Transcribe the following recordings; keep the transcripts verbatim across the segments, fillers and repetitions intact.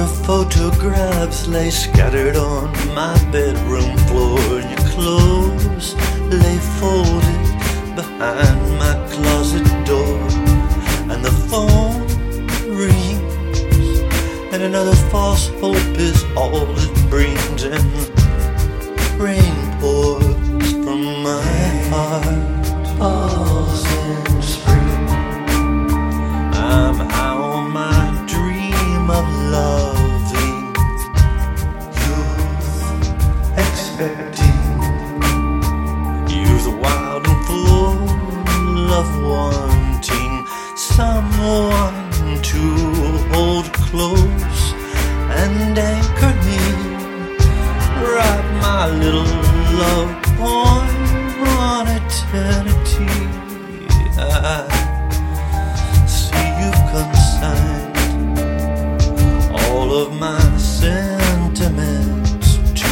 your photographs lay scattered on my bedroom floor, and your clothes lay folded behind my closet door. And the phone rings, and another false hope is all it brings, and rain pours from my heart, falls in spring. I'm how my dream of loving youth, expecting youth wild and full of wanting someone to hold close and anchor me, write my little love poem on eternity. I see you've consigned all of my sentiments to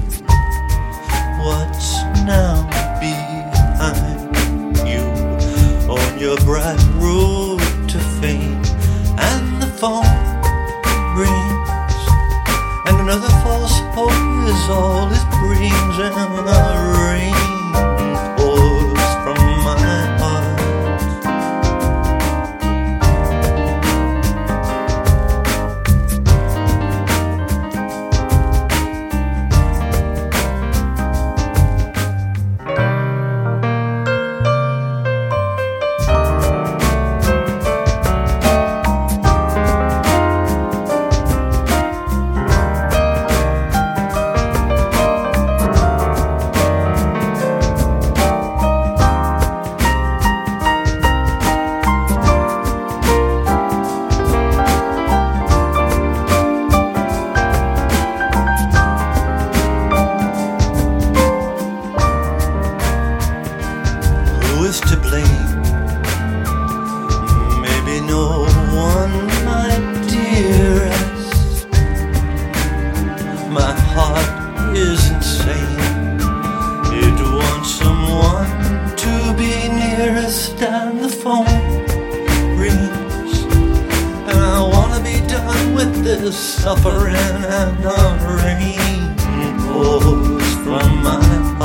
what's now behind you on your bright road to fame. And the phone rings, and another false hope is all it brings, and the rain pours from my heart. Who is to blame? Maybe no one, my dearest. My heart is insane. It wants someone to be nearest, and the phone rings, and I wanna be done with this suffering, and the rain pours from my